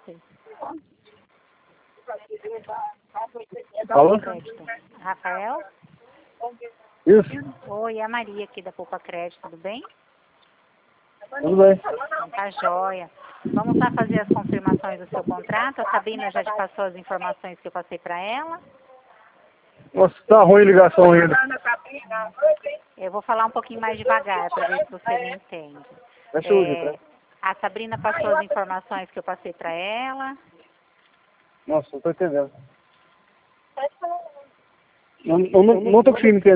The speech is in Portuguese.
você? Alô? Crédito. Rafael? Isso? Oi, é a Maria aqui da Poupa Crédito, tudo bem? Tudo bem. Então tá joia. Vamos lá fazer as confirmações do seu contrato. A Sabrina já te passou as informações que eu passei para ela. Nossa, tá ruim a ligação ainda. Eu vou falar um pouquinho mais devagar para ver se você me entende. Deixa eu ir, tá? A Sabrina passou as informações que eu passei para ela. Nossa, não tô entendendo. Eu não tô conseguindo entender.